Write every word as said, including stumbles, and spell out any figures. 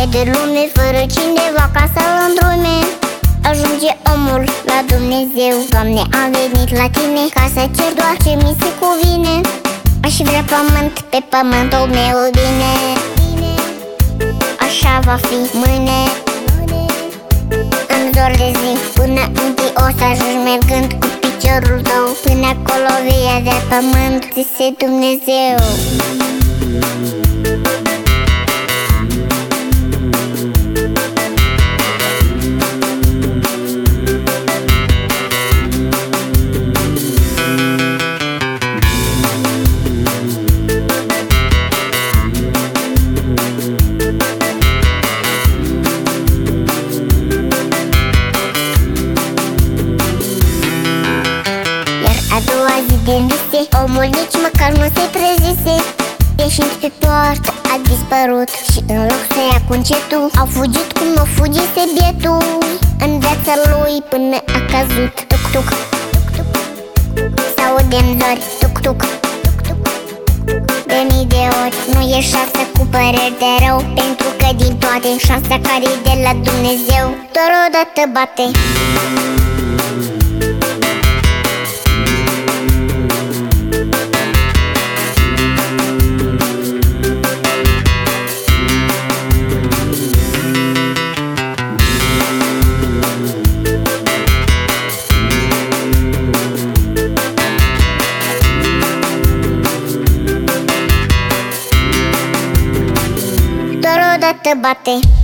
de lume fără cineva ca să-l îndrume. Ajunge omul la Dumnezeu: Doamne, am venit la Tine ca să cer doar ce mi se cuvine. Aș vrea pământ pe pământul meu bine. Așa va fi mâine, în zor de zi, până întâi o să ajungi mergând cu piciorul tău. Până acolo vei avea pământ, zise Dumnezeu. A doua zi din vise, omul nici măcar nu se trezise. Ieșind pe poartă a dispărut și în loc să ia cu încetul, au fugit cum o fugise bietul. În viața lui până a căzut tuc-tuc, s-aude-n zori tuc-tuc, de mii de ori. Nu e șansă cu păreri de rău, pentru că din toate șansa care e de la Dumnezeu doar o dată bate. Doar o dată bate.